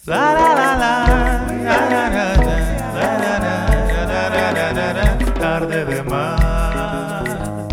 La la la la, la la la la, tarde de mar.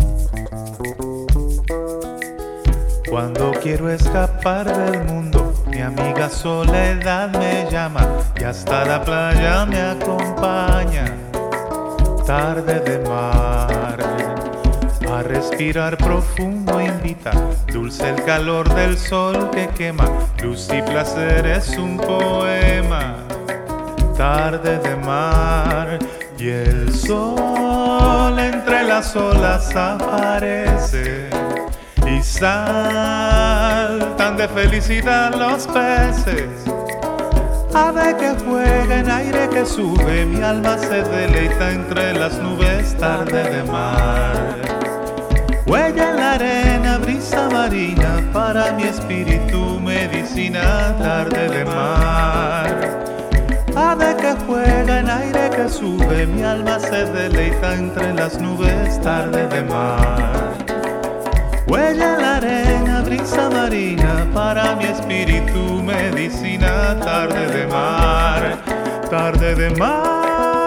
Cuando quiero escapar del mundo, mi amiga Soledad me llama y hasta la playa me acompaña. Tarde de mar, a respirar profundo invita, dulce el calor del sol que quema, luz y placer es un poema. Tarde de mar, y el sol entre las olas aparece y saltan de felicidad los peces. Ave que juega en aire que sube, mi alma se deleita entre las nubes. Tarde de mar, huella en la arena, brisa marina, para mi espíritu medicina. Tarde de mar, ave que juega en aire que sube, mi alma se deleita entre las nubes. Tarde de mar, huella en la arena, brisa marina, para mi espíritu medicina. Tarde de mar, tarde de mar.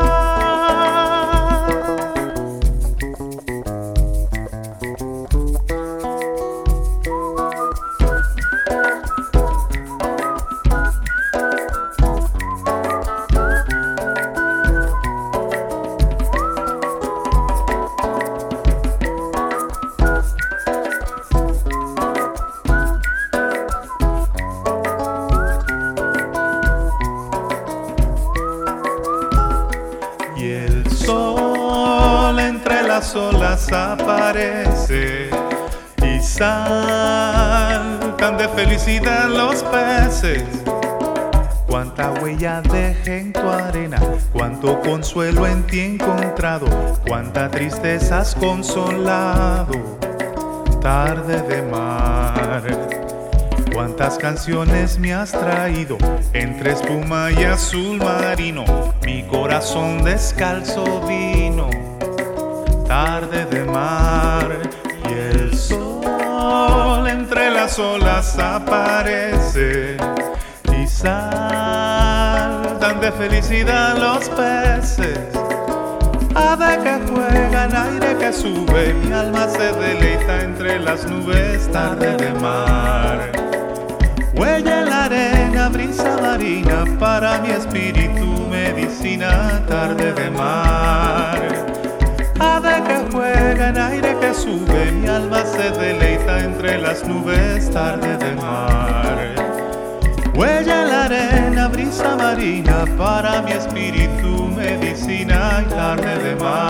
Y el sol entre las olas aparece y saltan de felicidad los peces. Cuánta huella dejé en tu arena, cuánto consuelo en ti he encontrado, cuánta tristeza has consolado. Tarde de mar, cuántas canciones me has traído, entre espuma y azul marino, mi corazón descalzo vino. Tarde de mar, y el sol entre las olas aparece y saltan de felicidad los peces. Ave que juega en aire que sube, mi alma se deleita entre las nubes. Tarde de mar, huella en la arena, brisa marina, para mi espíritu medicina. Tarde de mar, ave que juega en aire que sube, mi alma se deleita entre las nubes. Tarde de mar, huella en la arena, brisa marina, para mi espíritu medicina. Tarde de mar.